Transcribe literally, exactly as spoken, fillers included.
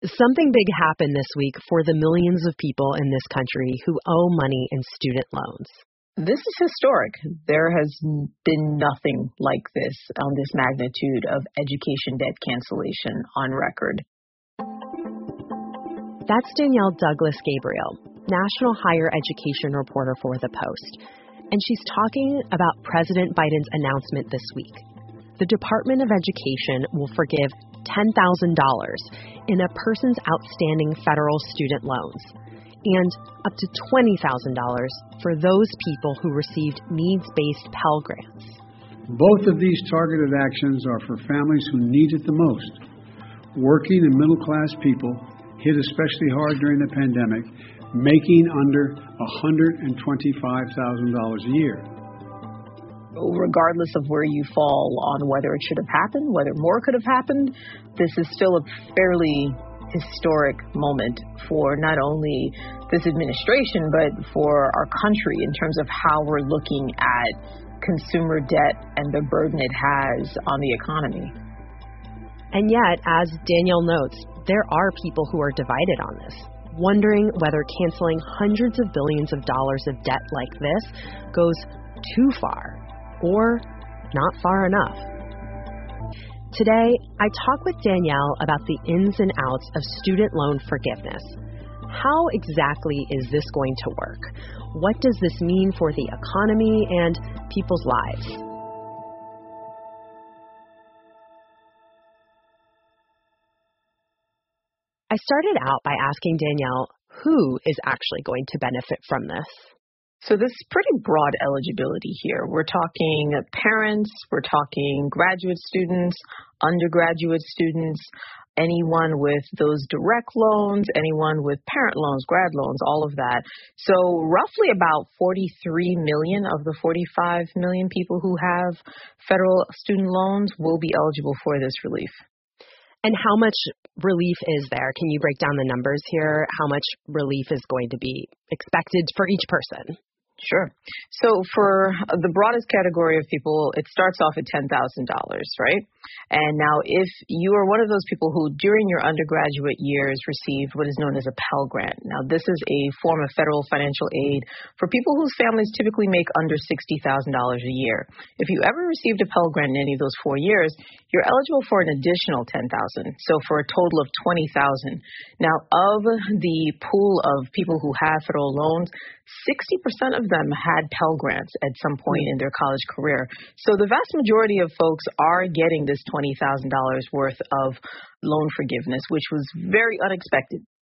Something big happened this week for the millions of people in this country who owe money in student loans. This is historic. There has been nothing like this on this magnitude of education debt cancellation on record. That's Danielle Douglas Gabriel, national higher education reporter for The Post. And she's talking about President Biden's announcement this week. The Department of Education will forgive ten thousand dollars in a person's outstanding federal student loans and up to twenty thousand dollars for those people who received needs-based Pell Grants. Both of these targeted actions are for families who need it the most. Working and middle-class people hit especially hard during the pandemic, making under one hundred twenty-five thousand dollars a year. Regardless of where you fall on whether it should have happened, whether more could have happened, this is still a fairly historic moment for not only this administration, but for our country in terms of how we're looking at consumer debt and the burden it has on the economy. And yet, as Danielle notes, there are people who are divided on this, wondering whether canceling hundreds of billions of dollars of debt like this goes too far or not far enough. Today, I talk with Danielle about the ins and outs of student loan forgiveness. How exactly is this going to work? What does this mean for the economy and people's lives? I started out by asking Danielle who is actually going to benefit from this. So this is pretty broad eligibility here. We're talking parents, we're talking graduate students, undergraduate students, anyone with those direct loans, anyone with parent loans, grad loans, all of that. So roughly about forty-three million of the forty-five million people who have federal student loans will be eligible for this relief. And how much relief is there? Can you break down the numbers here? How much relief is going to be expected for each person? Sure. So for the broadest category of people, it starts off at ten thousand dollars, right? And now if you are one of those people who during your undergraduate years received what is known as a Pell Grant. Now this is a form of federal financial aid for people whose families typically make under sixty thousand dollars a year. If you ever received a Pell Grant in any of those four years, you're eligible for an additional ten thousand dollars. So for a total of twenty thousand dollars. Now of the pool of people who have federal loans, sixty percent of them had Pell Grants at some point in their college career. So the vast majority of folks are getting this twenty thousand dollars worth of loan forgiveness, which was very unexpected